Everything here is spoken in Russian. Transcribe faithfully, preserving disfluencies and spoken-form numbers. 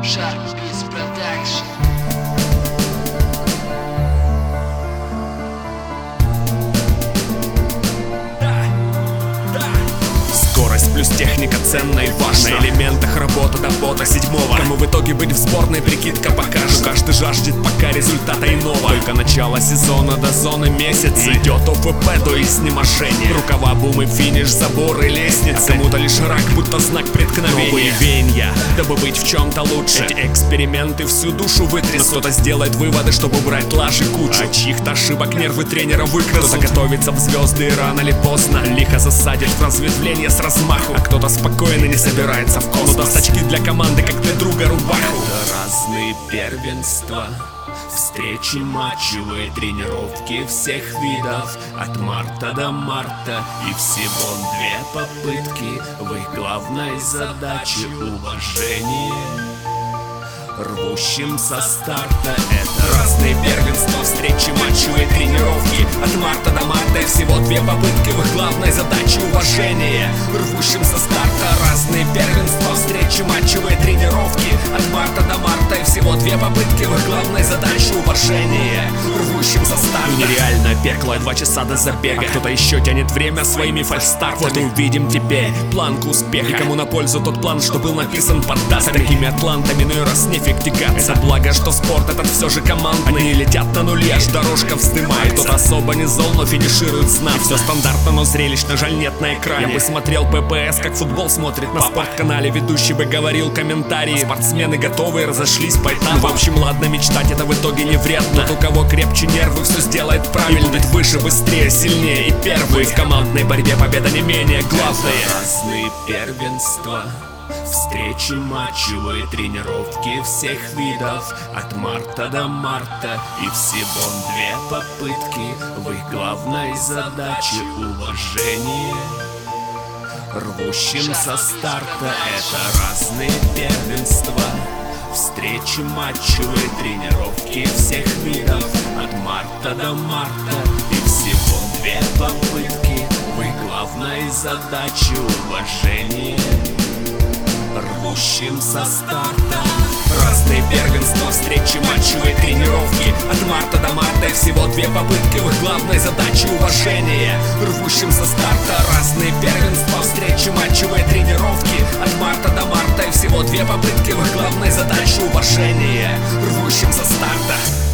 Shark Beats Production. Скорость плюс техника ценна и важна. На элементах работа до пота седьмого. Кому в итоге быть в сборной, прикидка покажет. Каждый жаждет пока результата иного. Только начало сезона до зоны месяца. Идет ОФП до изнеможения. Рукава, бумы, финиш, заборы, лестницы. А кому-то лишь рак, будто знак преткновения. Новые веяния, дабы быть в чем-то лучше. Эти эксперименты всю душу вытрясут. Но кто-то сделает выводы, чтобы убрать лажи кучу. От чьих-то ошибок нервы тренера выкрасут. Кто-то готовится в звезды и рано или поздно лихо засадит в разветвление с размаху. А кто-то спокойно не собирается в космос. Кому-то очки для команды, как для друга рубаху. Это разные первенства, встречи, матчевые тренировки всех видов. От марта до марта и всего две попытки. В их главной задаче уважение рвущим со старта. Это разные первенства, встречи, матчевые тренировки. От марта до марта и всего две попытки. В их главной задаче уважение рвущим со старта. Разные первенства, встречи, матчевые тренировки. От марта до марта и всего две попытки. В их главной задаче уважение рвущим со старта. Нереально пекло, два часа до забега. А кто-то еще тянет время своими фальстартами. Вот и увидим теперь планку успеха. И кому на пользу тот план, что был написан под дастами. Такими атлантами, но и раз не фиктигаться. Это благо, что спорт этот все же командный. Они летят на нуле, аж дорожка вздымается. Кто-то особо не зол, но финиширует знатно. И все стандартно, но зрелищно, жаль нет на экране. Я бы смотрел ППС, как футбол смотрит на спортканале. Ведущий бы говорил комментарии. Спортсмены готовые, разошлись по этапам. В общем, ладно, мечтать это в итоге не вредно. Тот, у кого крепче нервы, все сделает правильно. И будет выше, быстрее, сильнее и первый. В командной борьбе победа не менее главное. Разные первенства, встречи, матчевые тренировки всех видов. От марта до марта и всего две попытки. В их главной задаче уважение рвущим со старта. Это разные первенства, встречи, матчевые тренировки всех видов. От марта до марта и всего две попытки. В их главной задаче уважение рвущим со старта. Разные первенства, встречи, матчевые тренировки. От марта до марта и всего две попытки. В их главной задаче уважение рвущим со старта. Разные первенства, встречи, матчевые тренировки. От марта до марта и всего две попытки. В их главной задаче уважение рвущим со старта.